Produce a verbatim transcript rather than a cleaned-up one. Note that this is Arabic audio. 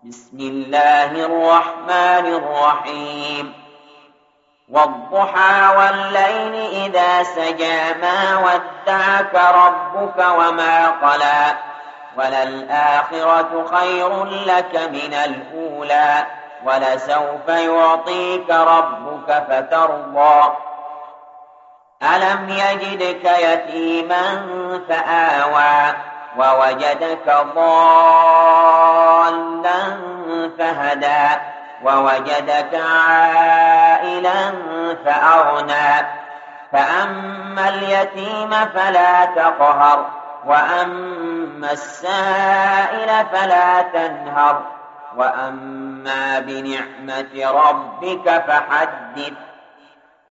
بسم الله الرحمن الرحيم والضحى والليل إذا سجى ما ودعك ربك وما قلى وللآخرة خير لك من الأولى ولسوف يعطيك ربك فترضى ألم يجدك يتيما فآوى ووجدك ضالا فهدى ووجدك عائلا فأغنى فأما اليتيم فلا تقهر وأما السائل فلا تنهر وأما بنعمة ربك فحدث